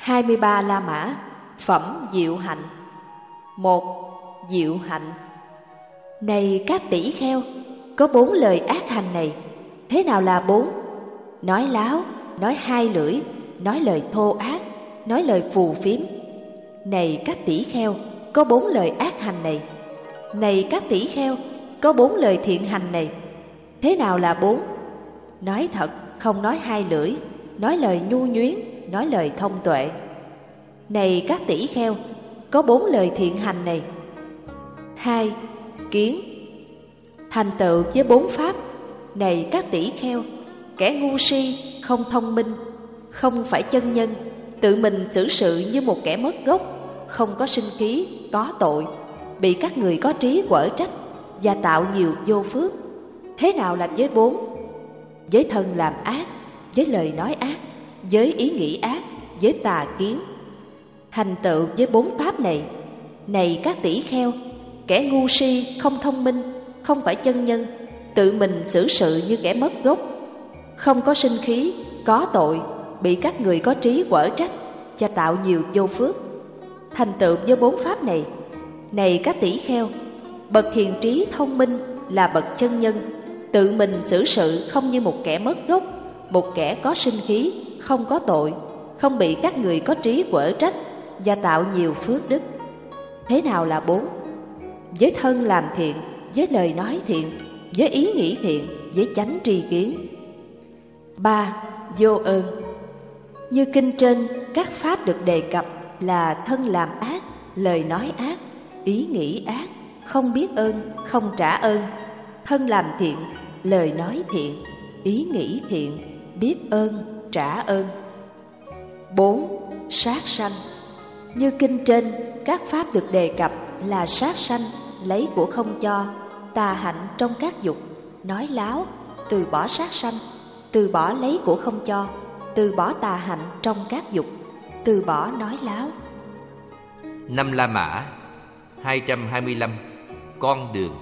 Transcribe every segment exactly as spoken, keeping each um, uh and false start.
hai mươi ba La Mã. Phẩm Diệu Hạnh. Một. Diệu hạnh. Này các tỷ kheo, có bốn lời ác hành này. Thế nào là bốn? Nói láo, nói hai lưỡi, nói lời thô ác, nói lời phù phiếm. Này các tỷ kheo, có bốn lời ác hành này. Này các tỷ kheo, có bốn lời thiện hành này. Thế nào là bốn? Nói thật, không nói hai lưỡi, nói lời nhu nhuyến, nói lời thông tuệ. Này các tỷ kheo, có bốn lời thiện hành này. Hai. Kiến. Thành tựu với bốn pháp. Này các tỷ kheo, kẻ ngu si, không thông minh, không phải chân nhân, tự mình xử sự như một kẻ mất gốc, không có sinh khí, có tội, bị các người có trí quở trách và tạo nhiều vô phước. Thế nào là với bốn? Với thân làm ác, với lời nói ác, với ý nghĩ ác, với tà kiến. Thành tựu với bốn pháp này. Này các tỷ kheo, kẻ ngu si, không thông minh, không phải chân nhân, tự mình xử sự như kẻ mất gốc, không có sinh khí, có tội, bị các người có trí quở trách và tạo nhiều vô phước. Thành tựu với bốn pháp này. Này các tỷ kheo, bậc hiền trí thông minh là bậc chân nhân, tự mình xử sự không như một kẻ mất gốc, một kẻ có sinh khí, không có tội, không bị các người có trí quở trách và tạo nhiều phước đức. Thế nào là bốn? Với thân làm thiện, với lời nói thiện, với ý nghĩ thiện, với chánh tri kiến. Ba. Vô ơn. Như kinh trên, các pháp được đề cập là thân làm ác, lời nói ác, ý nghĩ ác, không biết ơn, không trả ơn. Thân làm thiện, lời nói thiện, ý nghĩ thiện, biết ơn, trả ơn. Bốn. Sát sanh. Như kinh trên, các pháp được đề cập là sát sanh, lấy của không cho, tà hạnh trong các dục, nói láo, từ bỏ sát sanh, từ bỏ lấy của không cho, từ bỏ tà hạnh trong các dục, từ bỏ nói láo. Năm La Mã. Hai trăm hai mươi lăm. Con đường.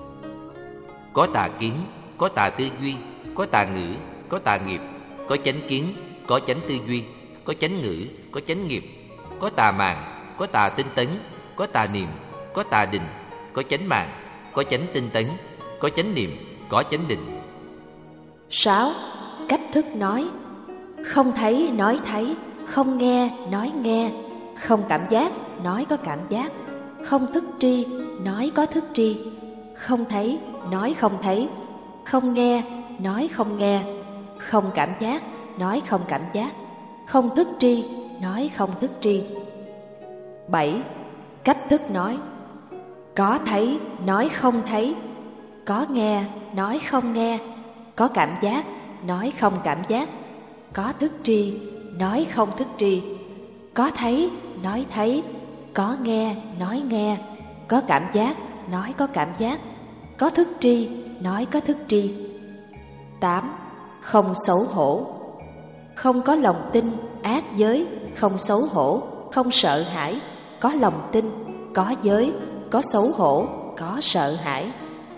Có tà kiến, có tà tư duy, có tà ngữ, có tà nghiệp, có chánh kiến, có chánh tư duy, có chánh ngữ, có chánh nghiệp, có tà màng, có tà tinh tấn, có tà niệm, có tà định, có chánh màng, có chánh tinh tấn, có chánh niệm, có chánh định. Sáu. Cách thức nói. Không thấy nói thấy, không nghe nói nghe, không cảm giác nói có cảm giác, không thức tri nói có thức tri, không thấy nói không thấy, không nghe nói không nghe, không cảm giác nói không cảm giác, không thức tri nói không thức tri. Bảy. Cách thức nói. Có thấy nói không thấy, có nghe nói không nghe, có cảm giác nói không cảm giác, có thức tri nói không thức tri, có thấy nói thấy, có nghe nói nghe, có cảm giác nói có cảm giác, có thức tri nói có thức tri. Tám. Không xấu hổ. Không có lòng tin, ác giới, không xấu hổ, không sợ hãi, có lòng tin, có giới, có xấu hổ, có sợ hãi.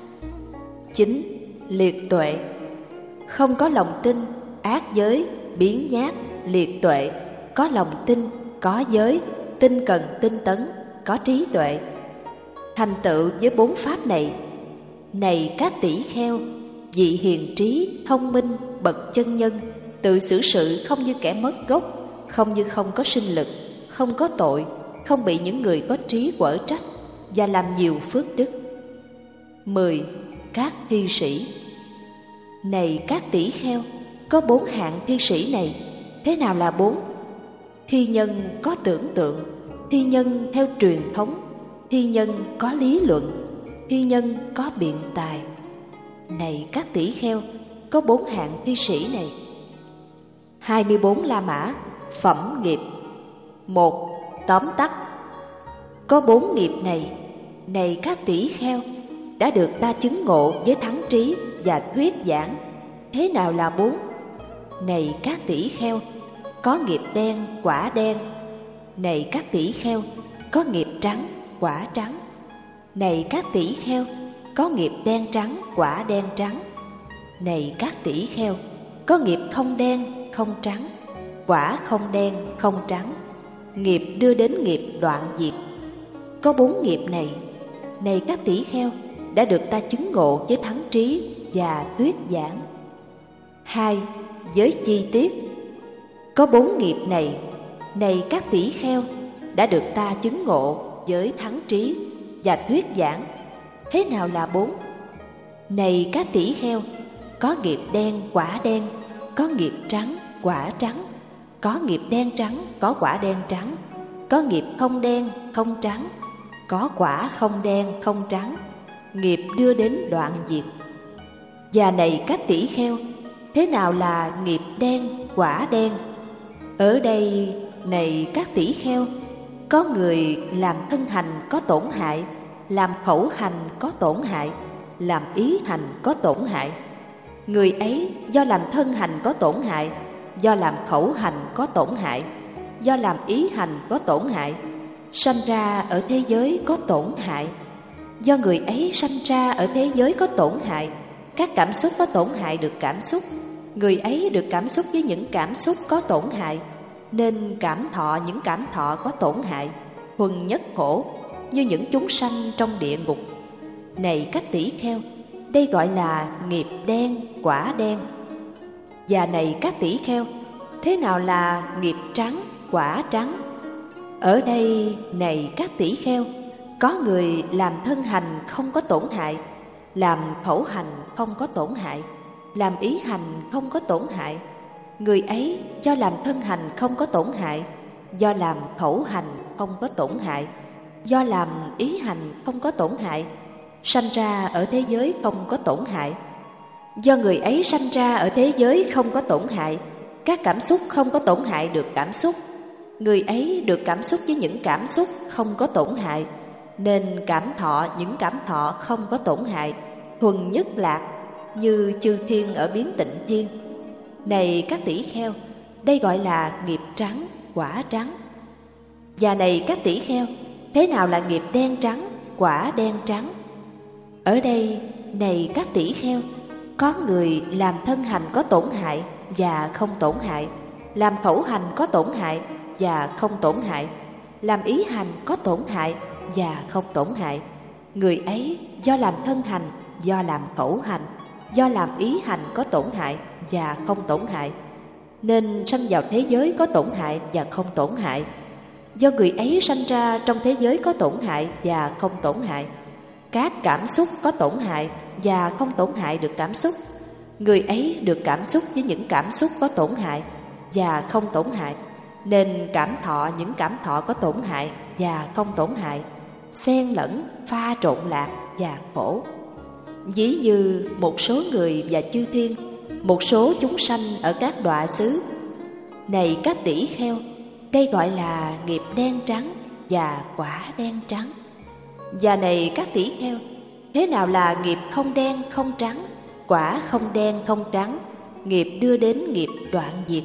Chín. Liệt tuệ. Không có lòng tin, ác giới, biếng nhác, liệt tuệ, có lòng tin, có giới, tinh cần tinh tấn, có trí tuệ. Thành tựu với bốn pháp này. Này các tỷ kheo, vị hiền trí, thông minh, bậc chân nhân, tự xử sự không như kẻ mất gốc, không như không có sinh lực, không có tội, không bị những người có trí quở trách và làm nhiều phước đức. Mười. Các thi sĩ. Này các tỷ kheo, có bốn hạng thi sĩ này. Thế nào là bốn? Thi nhân có tưởng tượng, thi nhân theo truyền thống, thi nhân có lý luận, thi nhân có biện tài. Này các tỷ kheo, có bốn hạng thi sĩ này. Hai mươi bốn La Mã. Phẩm nghiệp. Một. Tóm tắt. Có bốn nghiệp này. Này các tỷ kheo, đã được ta chứng ngộ với thắng trí và thuyết giảng. Thế nào là bốn? Này các tỷ kheo, có nghiệp đen, quả đen. Này các tỷ kheo, có nghiệp trắng, quả trắng. Này các tỷ kheo, có nghiệp đen trắng, quả đen trắng. Này các tỷ kheo, có nghiệp không đen, không trắng, quả không đen, không trắng. nghiệp đưa đến nghiệp đoạn diệt. Có bốn nghiệp này, này các tỷ kheo, đã được ta chứng ngộ với thắng trí và thuyết giảng. Hai, với chi tiết. Có bốn nghiệp này, này các tỷ kheo, đã được ta chứng ngộ với thắng trí và thuyết giảng. Thế nào là bốn? Này các tỷ kheo, có nghiệp đen quả đen, có nghiệp trắng quả trắng, có nghiệp đen trắng có quả đen trắng, có nghiệp không đen không trắng, có quả không đen không trắng, nghiệp đưa đến đoạn diệt. Và này các tỷ kheo, thế nào là nghiệp đen quả đen? Ở đây, này các tỷ kheo, có người làm thân hành có tổn hại, làm khẩu hành có tổn hại, làm ý hành có tổn hại. Người ấy do làm thân hành có tổn hại, do làm khẩu hành có tổn hại, do làm ý hành có tổn hại, sanh ra ở thế giới có tổn hại. Do người ấy sanh ra ở thế giới có tổn hại, các cảm xúc có tổn hại được cảm xúc, người ấy được cảm xúc với những cảm xúc có tổn hại, nên cảm thọ những cảm thọ có tổn hại, huần nhất khổ, như những chúng sanh trong địa ngục. Này các tỷ kheo, đây gọi là nghiệp đen quả đen. Và này các tỷ kheo, thế nào là nghiệp trắng quả trắng? Ở đây, này các tỷ kheo, có người làm thân hành không có tổn hại, làm khẩu hành không có tổn hại, làm ý hành không có tổn hại. Người ấy do làm thân hành không có tổn hại, do làm khẩu hành không có tổn hại, do làm ý hành không có tổn hại, sanh ra ở thế giới không có tổn hại. Do người ấy sanh ra ở thế giới không có tổn hại, các cảm xúc không có tổn hại được cảm xúc, người ấy được cảm xúc với những cảm xúc không có tổn hại, nên cảm thọ những cảm thọ không có tổn hại, thuần nhất lạc, như chư thiên ở biến tịnh thiên. Này các tỷ kheo, đây gọi là nghiệp trắng quả trắng. Và này các tỷ kheo, thế nào là nghiệp đen trắng quả đen trắng? Ở đây, này các tỷ kheo, có người làm thân hành có tổn hại và không tổn hại, làm khẩu hành có tổn hại và không tổn hại, làm ý hành có tổn hại và không tổn hại. Người ấy do làm thân hành, do làm khẩu hành, do làm ý hành có tổn hại và không tổn hại, nên sanh vào thế giới có tổn hại và không tổn hại. Do người ấy sanh ra trong thế giới có tổn hại và không tổn hại, các cảm xúc có tổn hại và không tổn hại được cảm xúc, người ấy được cảm xúc với những cảm xúc có tổn hại và không tổn hại, nên cảm thọ những cảm thọ có tổn hại và không tổn hại, xen lẫn pha trộn lạc và khổ. Ví như một số người và chư thiên, một số chúng sanh ở các đọa xứ. Này các tỷ kheo, đây gọi là nghiệp đen trắng và quả đen trắng. Và này các tỷ kheo, thế nào là nghiệp không đen không trắng, quả không đen không trắng, nghiệp đưa đến nghiệp đoạn diệt?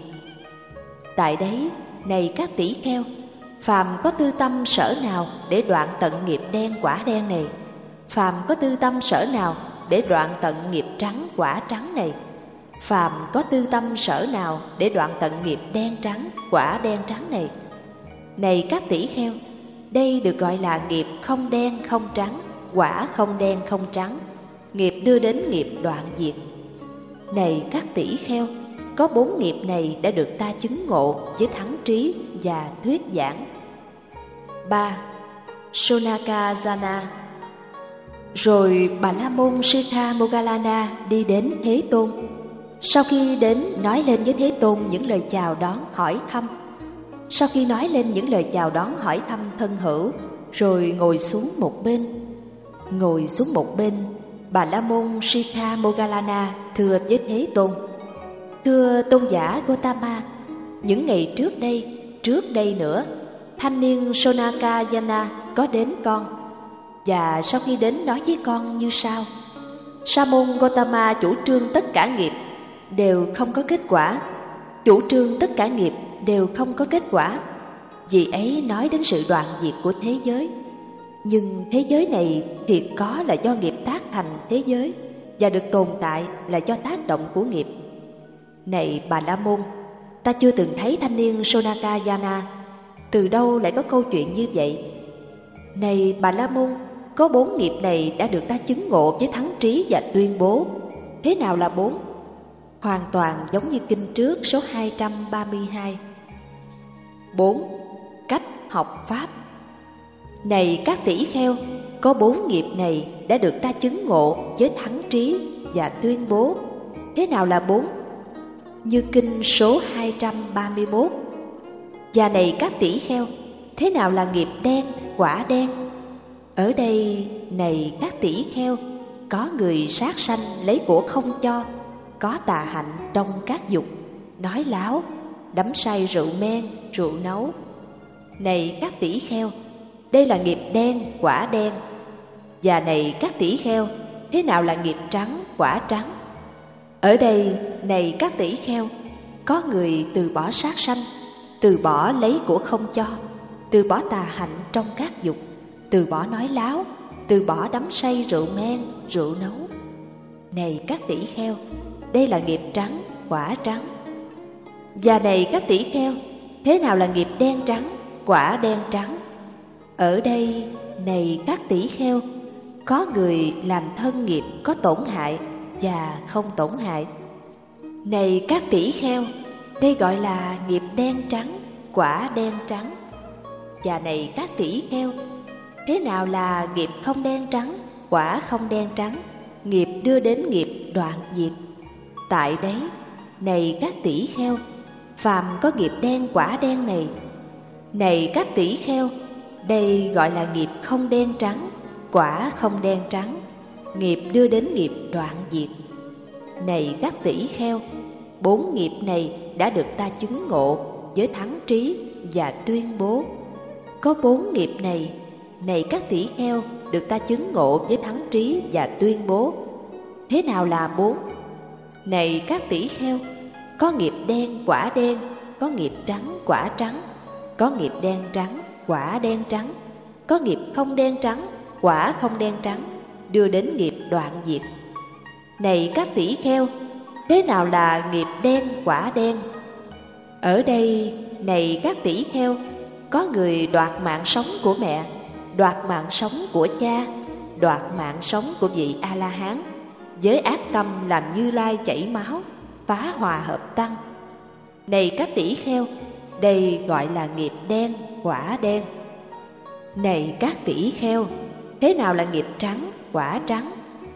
Tại đấy, này các tỷ kheo, phàm có tư tâm sở nào để đoạn tận nghiệp đen quả đen này? Phàm có tư tâm sở nào để đoạn tận nghiệp trắng quả trắng này? Phàm có tư tâm sở nào để đoạn tận nghiệp đen trắng quả đen trắng này? Này các tỷ kheo, đây được gọi là nghiệp không đen không trắng, quả không đen không trắng, nghiệp đưa đến nghiệp đoạn diệt. Này các tỷ kheo, có bốn nghiệp này đã được ta chứng ngộ với thắng trí và thuyết giảng. Ba. Sonakajana. Rồi Bà La Môn Sitha Moggallana đi đến Thế Tôn. Sau khi đến nói lên với Thế Tôn những lời chào đón hỏi thăm, sau khi nói lên những lời chào đón hỏi thăm thân hữu, rồi ngồi xuống một bên. Ngồi xuống một bên, Bà La Môn Sitha Moggallana thưa với Thế Tôn: Thưa tôn giả Gotama, những ngày trước đây, trước đây nữa, thanh niên Sonakajana có đến con, và sau khi đến nói với con như sau: Sa môn Gotama chủ trương tất cả nghiệp đều không có kết quả, chủ trương tất cả nghiệp đều không có kết quả. Vì ấy nói đến sự đoạn diệt của thế giới. Nhưng thế giới này thiệt có là do nghiệp tác thành thế giới, và được tồn tại là do tác động của nghiệp. Này Bà La Môn, ta chưa từng thấy thanh niên Sonakajana. từ đâu lại có câu chuyện như vậy? Này Bà La Môn, có bốn nghiệp này đã được ta chứng ngộ với thắng trí và tuyên bố. Thế nào là bốn? Hoàn toàn giống như kinh trước số hai trăm ba mươi hai. Bốn, cách học Pháp. Này các tỷ kheo, có bốn nghiệp này đã được ta chứng ngộ với thắng trí và tuyên bố. Thế nào là bốn? Như kinh số hai trăm ba mươi mốt. Và này các tỷ kheo, thế nào là nghiệp đen, quả đen? Ở đây, này các tỷ kheo, có người sát sanh lấy của không cho, có tà hạnh trong các dục, nói láo, đắm say rượu men, rượu nấu. Này các tỷ kheo, đây là nghiệp đen, quả đen. Và này các tỷ kheo, thế nào là nghiệp trắng, quả trắng? Ở đây, này các tỷ kheo, có người từ bỏ sát sanh, từ bỏ lấy của không cho, từ bỏ tà hạnh trong các dục, từ bỏ nói láo, từ bỏ đắm say rượu men, rượu nấu. Này các tỷ kheo, đây là nghiệp trắng, quả trắng. Và này các tỷ kheo, thế nào là nghiệp đen trắng, quả đen trắng? Ở đây, này các tỷ kheo, có người làm thân nghiệp có tổn hại và không tổn hại. Này các tỷ kheo, đây gọi là nghiệp đen trắng, quả đen trắng. Và này các tỷ kheo, thế nào là nghiệp không đen trắng, quả không đen trắng, nghiệp đưa đến nghiệp đoạn diệt? Tại đấy, này các tỷ kheo, phàm có nghiệp đen quả đen này. Này các tỷ kheo, đây gọi là nghiệp không đen trắng, quả không đen trắng, nghiệp đưa đến nghiệp đoạn diệt. Này các tỷ kheo, bốn nghiệp này đã được ta chứng ngộ với thắng trí và tuyên bố. Có bốn nghiệp này, này các tỷ kheo, được ta chứng ngộ với thắng trí và tuyên bố. Thế nào là bốn? Này các tỷ kheo, có nghiệp đen quả đen, có nghiệp trắng quả trắng, có nghiệp đen trắng quả đen trắng, có nghiệp không đen trắng quả không đen trắng, đưa đến nghiệp đoạn diệt. Này các tỷ kheo, thế nào là nghiệp đen quả đen? Ở đây, này các tỷ kheo, có người đoạt mạng sống của mẹ, đoạt mạng sống của cha, đoạt mạng sống của vị A-la-hán, với ác tâm làm Như Lai chảy máu, phá hòa hợp tăng. Này các tỷ kheo, đây gọi là nghiệp đen, quả đen. Này các tỷ kheo, thế nào là nghiệp trắng, quả trắng?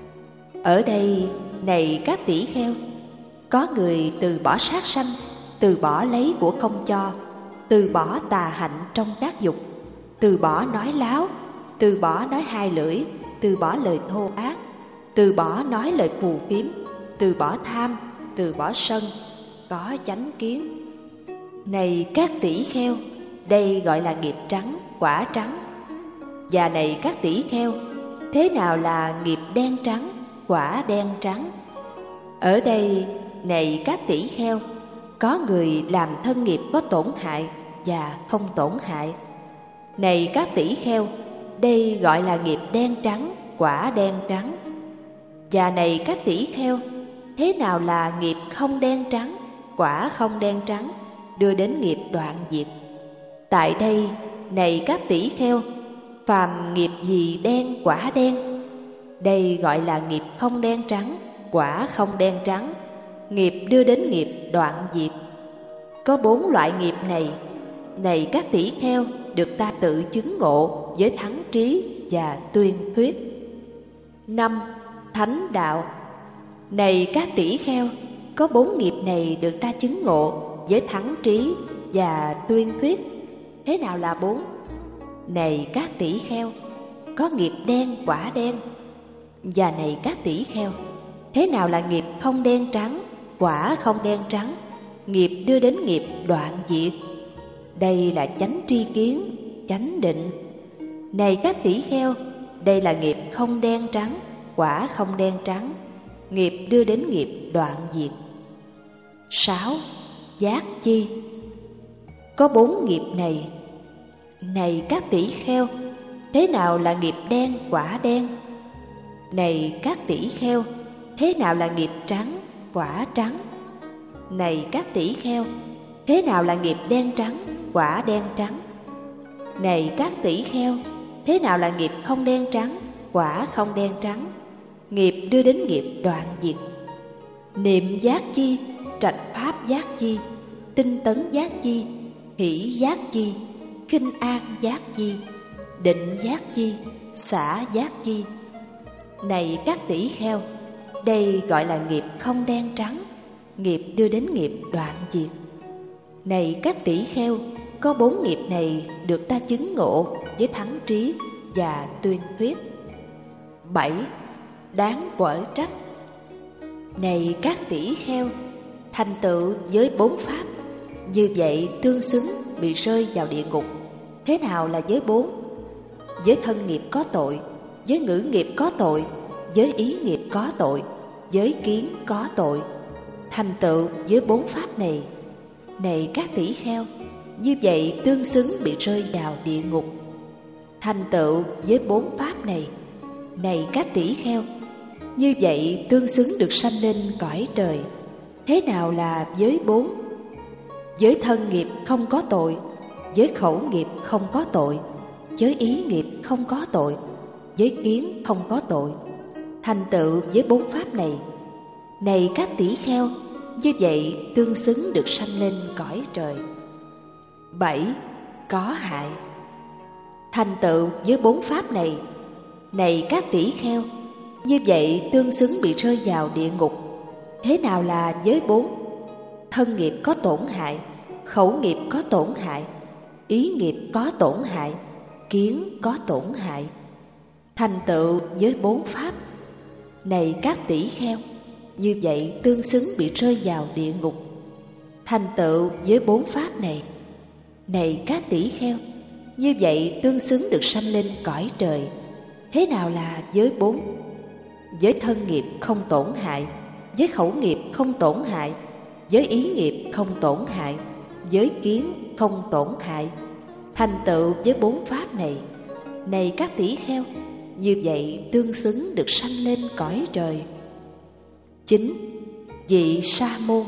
Ở đây, này các tỷ kheo, có người từ bỏ sát sanh, từ bỏ lấy của không cho, từ bỏ tà hạnh trong các dục, từ bỏ nói láo, từ bỏ nói hai lưỡi, từ bỏ lời thô ác, từ bỏ nói lời phù phiếm, từ bỏ tham, từ bỏ sân, có chánh kiến. Này các tỷ kheo, đây gọi là nghiệp trắng, quả trắng. Và này các tỷ kheo, thế nào là nghiệp đen trắng, quả đen trắng? Ở đây, này các tỷ kheo, có người làm thân nghiệp có tổn hại và không tổn hại. Này các tỷ kheo, đây gọi là nghiệp đen trắng, quả đen trắng. Và này các tỷ kheo, thế nào là nghiệp không đen trắng, quả không đen trắng, đưa đến nghiệp đoạn diệt? Tại đây, này các tỷ kheo, phàm nghiệp gì đen quả đen? Đây gọi là nghiệp không đen trắng, quả không đen trắng, nghiệp đưa đến nghiệp đoạn diệt. Có bốn loại nghiệp này, này các tỷ kheo, được ta tự chứng ngộ với thắng trí và tuyên thuyết. Năm, thánh đạo. Này các tỷ kheo, có bốn nghiệp này được ta chứng ngộ với thắng trí và tuyên thuyết. Thế nào là bốn? Này các tỷ kheo, có nghiệp đen quả đen. Và này các tỷ kheo, thế nào là nghiệp không đen trắng, quả không đen trắng, nghiệp đưa đến nghiệp đoạn diệt? Đây là chánh tri kiến, chánh định. Này các tỷ kheo, đây là nghiệp không đen trắng, quả không đen trắng, nghiệp đưa đến nghiệp đoạn diệt. Sáu, giác chi. Có bốn nghiệp này, này các tỷ kheo, thế nào là nghiệp đen quả đen? Này các tỷ kheo, thế nào là nghiệp trắng quả trắng? Này các tỷ kheo, thế nào là nghiệp đen trắng, quả đen trắng? Này các tỷ kheo, thế nào là nghiệp không đen trắng, quả không đen trắng? Nghiệp đưa đến nghiệp đoạn diệt. Niệm giác chi, trạch pháp giác chi, tinh tấn giác chi, hỷ giác chi, khinh an giác chi, định giác chi, xả giác chi. Này các tỷ kheo, đây gọi là nghiệp không đen trắng, nghiệp đưa đến nghiệp đoạn diệt. Này các tỷ kheo, có bốn nghiệp này được ta chứng ngộ với thắng trí và tuyên thuyết. Bảy. Đáng quở trách. Này các tỷ kheo, thành tựu với bốn pháp, như vậy tương xứng bị rơi vào địa ngục. Thế nào là giới bốn? Với thân nghiệp có tội, với ngữ nghiệp có tội, với ý nghiệp có tội, với kiến có tội. Thành tựu với bốn pháp này, này các tỷ kheo, như vậy tương xứng bị rơi vào địa ngục. Thành tựu với bốn pháp này, này các tỷ kheo, như vậy tương xứng được sanh lên cõi trời. Thế nào là giới bốn? Với thân nghiệp không có tội, với khẩu nghiệp không có tội, với ý nghiệp không có tội, với kiến không có tội. Thành tựu với bốn pháp này, này các tỷ kheo, như vậy tương xứng được sanh lên cõi trời. Bảy. Có hại. Thành tựu với bốn pháp này, này các tỷ kheo, như vậy tương xứng bị rơi vào địa ngục. Thế nào là giới bốn? Thân nghiệp có tổn hại, khẩu nghiệp có tổn hại, ý nghiệp có tổn hại, kiến có tổn hại. Thành tựu với bốn pháp, này các tỷ kheo, như vậy tương xứng bị rơi vào địa ngục. Thành tựu với bốn pháp này, này các tỷ kheo, như vậy tương xứng được sanh lên cõi trời. Thế nào là giới bốn? Với thân nghiệp không tổn hại, với khẩu nghiệp không tổn hại, với ý nghiệp không tổn hại, với kiến không tổn hại. Thành tựu với bốn pháp này, này các tỷ kheo, như vậy tương xứng được sanh lên cõi trời. Chín. Vị sa môn.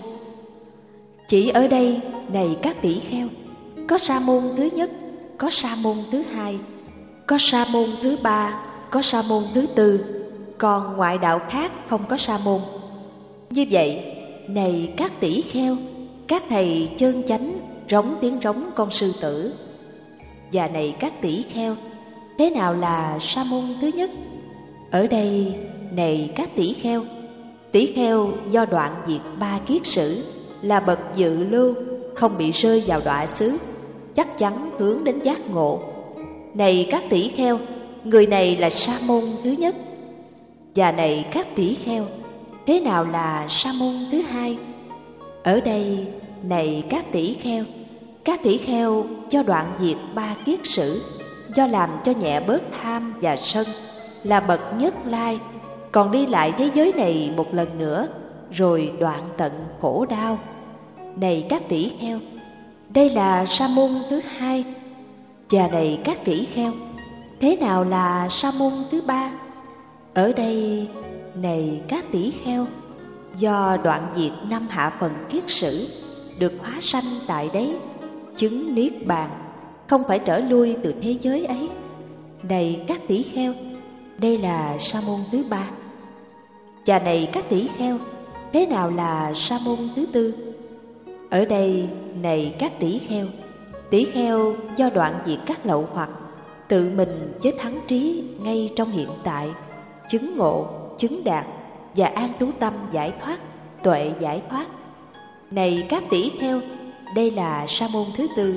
Chỉ ở đây, này các tỷ kheo, có sa môn thứ nhất, có sa môn thứ hai, có sa môn thứ ba, có sa môn thứ tư, còn ngoại đạo khác không có sa môn. Như vậy, này các tỷ kheo, các thầy chân chánh rống tiếng rống con sư tử. Và này các tỷ kheo, thế nào là sa môn thứ nhất? Ở đây, này các tỷ kheo, tỷ kheo do đoạn diệt ba kiết sử, là bậc dự lưu, không bị rơi vào đọa xứ, chắc chắn hướng đến giác ngộ. Này các tỷ kheo, người này là sa môn thứ nhất. Và này các tỷ kheo, thế nào là sa môn thứ hai? Ở đây, này các tỷ kheo, các tỷ kheo do đoạn diệt ba kiết sử, do làm cho nhẹ bớt tham và sân, là bậc nhất lai, còn đi lại thế giới này một lần nữa, rồi đoạn tận khổ đau. Này các tỷ kheo, đây là sa môn thứ hai. Và này các tỷ kheo, thế nào là sa môn thứ ba? Ở đây, này các tỷ kheo, do đoạn diệt năm hạ phần kiết sử, được hóa sanh tại đấy, chứng niết bàn, không phải trở lui từ thế giới ấy. Này các tỷ kheo, đây là sa môn thứ ba. Và này các tỷ kheo, thế nào là sa môn thứ tư? Ở đây, này các tỷ kheo, tỷ kheo do đoạn diệt các lậu hoặc, tự mình với thắng trí ngay trong hiện tại, chứng ngộ, chứng đạt và an trú tâm giải thoát, tuệ giải thoát. Này các tỷ kheo, đây là sa môn thứ tư.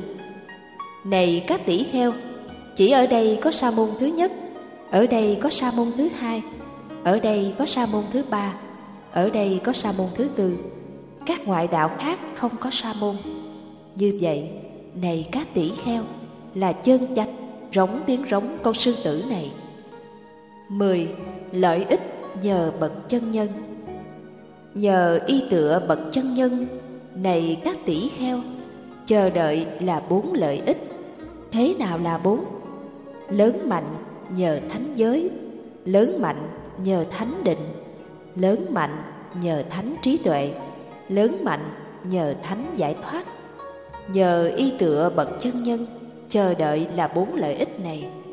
Này các tỷ kheo, chỉ ở đây có sa môn thứ nhất, ở đây có sa môn thứ hai, ở đây có sa môn thứ ba, ở đây có sa môn thứ tư. Các ngoại đạo khác không có sa môn. Như vậy, này các tỷ kheo, là chân chánh rống tiếng rống con sư tử này. Mười. Lợi ích nhờ bậc chân nhân. Nhờ y tựa bậc chân nhân, này các tỷ kheo, chờ đợi là bốn lợi ích. Thế nào là bốn? Lớn mạnh nhờ thánh giới, lớn mạnh nhờ thánh định, lớn mạnh nhờ thánh trí tuệ, lớn mạnh nhờ thánh giải thoát. Nhờ y tựa bậc chân nhân, chờ đợi là bốn lợi ích này.